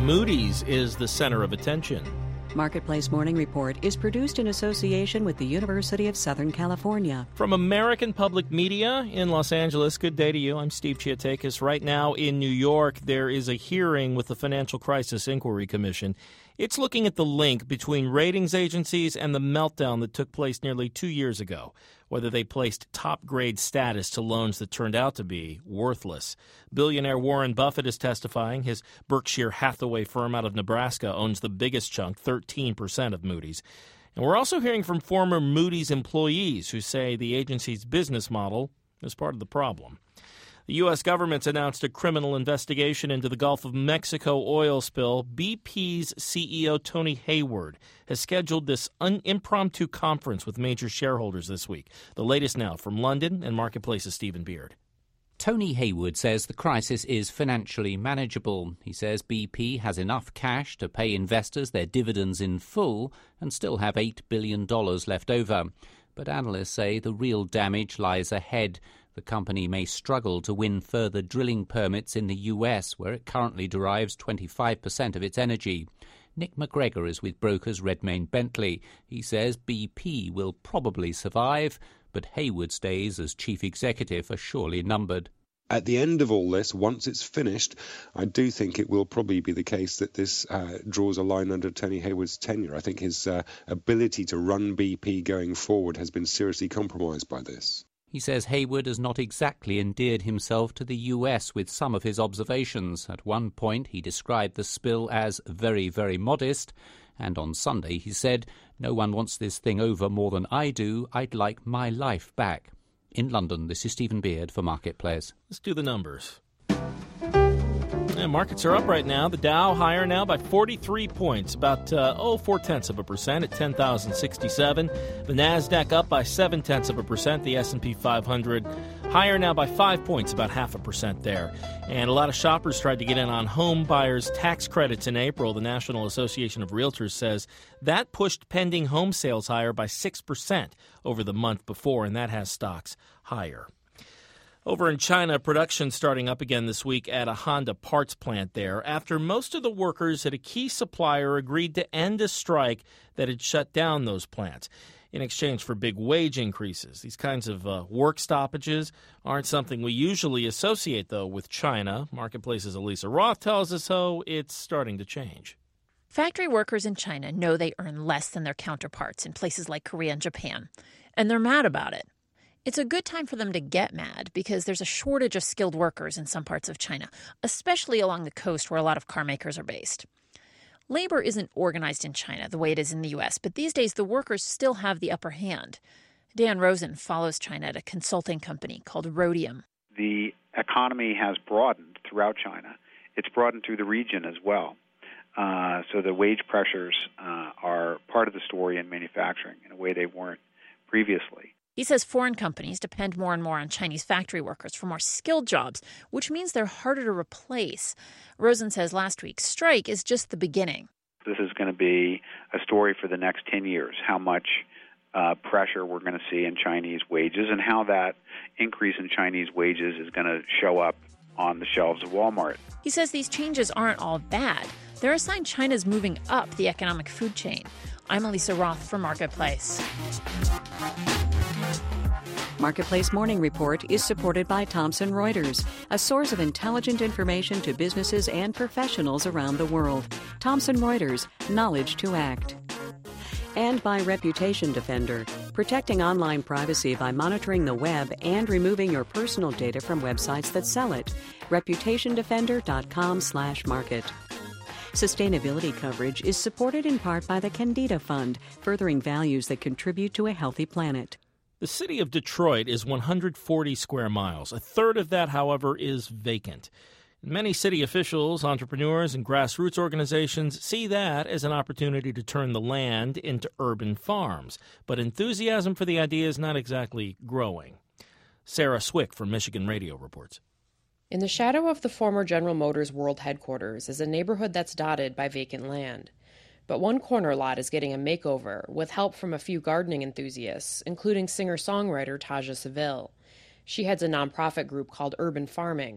Moody's is the center of attention. Marketplace Morning Report is produced in association with the University of Southern California. From American Public Media in Los Angeles, good day to you. I'm Steve Chiatakis. Right now in New York, there is a hearing with the Financial Crisis Inquiry Commission. It's looking at the link between ratings agencies and the meltdown that took place nearly 2 years ago, whether they placed top-grade status to loans that turned out to be worthless. Billionaire Warren Buffett is testifying. His Berkshire Hathaway firm out of Nebraska owns the biggest chunk, 13% of Moody's. And we're also hearing from former Moody's employees who say the agency's business model is part of the problem. The U.S. government's announced a criminal investigation into the Gulf of Mexico oil spill. BP's CEO Tony Hayward has scheduled this impromptu conference with major shareholders this week. The latest now from London and Marketplace's Stephen Beard. Tony Hayward says the crisis is financially manageable. He says BP has enough cash to pay investors their dividends in full and still have $8 billion left over. But analysts say the real damage lies ahead. The company may struggle to win further drilling permits in the U.S., where it currently derives 25% of its energy. Nick McGregor is with brokers Redmayne Bentley. He says BP will probably survive, but Hayward's days as chief executive are surely numbered. At the end of all this, once it's finished, I do think it will probably be the case that this draws a line under Tony Hayward's tenure. I think his ability to run BP going forward has been seriously compromised by this. He says Hayward has not exactly endeared himself to the U.S. with some of his observations. At one point, he described the spill as very, very modest. And on Sunday, he said, "No one wants this thing over more than I do. I'd like my life back." In London, this is Stephen Beard for Marketplace. Let's do the numbers. Yeah, markets are up right now. The Dow higher now by 43 points, about 0.4% at 10,067. The Nasdaq up by 0.7%. The S&P 500 higher now by 5 points, about 0.5% there. And a lot of shoppers tried to get in on home buyers' tax credits in April. The National Association of Realtors says that pushed pending home sales higher by 6% over the month before, and that has stocks higher. Over in China, production starting up again this week at a Honda parts plant there after most of the workers at a key supplier agreed to end a strike that had shut down those plants in exchange for big wage increases. These kinds of work stoppages aren't something we usually associate, though, with China. Marketplace's Elisa Roth tells us how it's starting to change. Factory workers in China know they earn less than their counterparts in places like Korea and Japan, and they're mad about it. It's a good time for them to get mad because there's a shortage of skilled workers in some parts of China, especially along the coast where a lot of car makers are based. Labor isn't organized in China the way it is in the U.S., but these days the workers still have the upper hand. Dan Rosen follows China at a consulting company called Rhodium. The economy has broadened throughout China. It's broadened through the region as well. So the wage pressures are part of the story in manufacturing in a way they weren't previously. He says foreign companies depend more and more on Chinese factory workers for more skilled jobs, which means they're harder to replace. Rosen says last week's strike is just the beginning. This is going to be a story for the next 10 years, how much pressure we're going to see in Chinese wages and how that increase in Chinese wages is going to show up on the shelves of Walmart. He says these changes aren't all bad. They're a sign China's moving up the economic food chain. I'm Elisa Roth for Marketplace. Marketplace Morning Report is supported by Thomson Reuters, a source of intelligent information to businesses and professionals around the world. Thomson Reuters, knowledge to act. And by Reputation Defender, protecting online privacy by monitoring the web and removing your personal data from websites that sell it. ReputationDefender.com/market. Sustainability coverage is supported in part by the Candida Fund, furthering values that contribute to a healthy planet. The city of Detroit is 140 square miles. A third of that, however, is vacant. Many city officials, entrepreneurs, and grassroots organizations see that as an opportunity to turn the land into urban farms. But enthusiasm for the idea is not exactly growing. Sarah Swick from Michigan Radio reports. In the shadow of the former General Motors World Headquarters is a neighborhood that's dotted by vacant land. But one corner lot is getting a makeover with help from a few gardening enthusiasts, including singer-songwriter Taja Seville. She heads a nonprofit group called Urban Farming.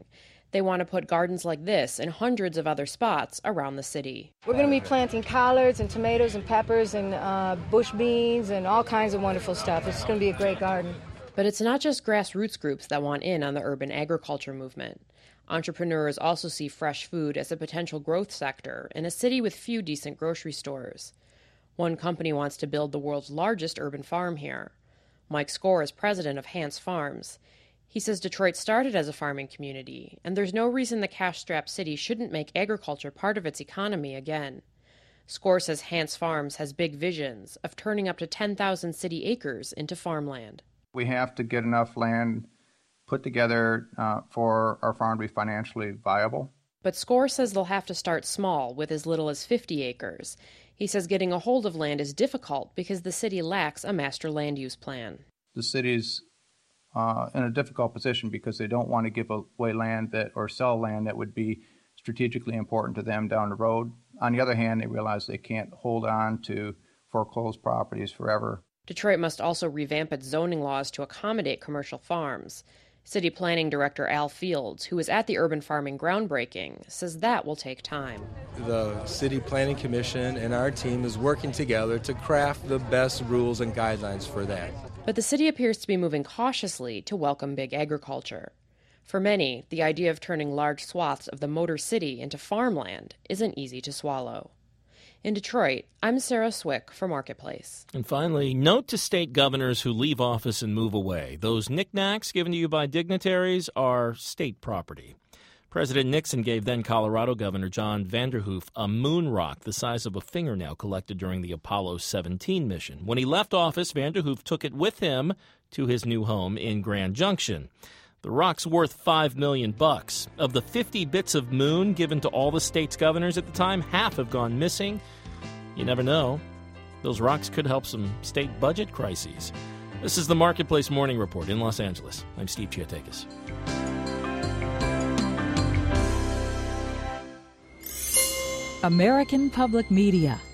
They want to put gardens like this in hundreds of other spots around the city. We're going to be planting collards and tomatoes and peppers and bush beans and all kinds of wonderful stuff. It's going to be a great garden. But it's not just grassroots groups that want in on the urban agriculture movement. Entrepreneurs also see fresh food as a potential growth sector in a city with few decent grocery stores. One company wants to build the world's largest urban farm here. Mike Score is president of Hance Farms. He says Detroit started as a farming community, and there's no reason the cash-strapped city shouldn't make agriculture part of its economy again. Score says Hance Farms has big visions of turning up to 10,000 city acres into farmland. We have to get enough land put together for our farm to be financially viable. But Score says they'll have to start small with as little as 50 acres. He says getting a hold of land is difficult because the city lacks a master land use plan. The city's in a difficult position because they don't want to give away land or sell land that would be strategically important to them down the road. On the other hand, they realize they can't hold on to foreclosed properties forever. Detroit must also revamp its zoning laws to accommodate commercial farms. City Planning Director Al Fields, who was at the urban farming groundbreaking, says that will take time. The City Planning Commission and our team is working together to craft the best rules and guidelines for that. But the city appears to be moving cautiously to welcome big agriculture. For many, the idea of turning large swaths of the Motor City into farmland isn't easy to swallow. In Detroit, I'm Sarah Swick for Marketplace. And finally, note to state governors who leave office and move away. Those knickknacks given to you by dignitaries are state property. President Nixon gave then Colorado Governor John Vanderhoof a moon rock the size of a fingernail collected during the Apollo 17 mission. When he left office, Vanderhoof took it with him to his new home in Grand Junction. The rock's worth $5 million. Of the 50 bits of moon given to all the state's governors at the time, half have gone missing. You never know. Those rocks could help some state budget crises. This is the Marketplace Morning Report in Los Angeles. I'm Steve Chiatakis. American Public Media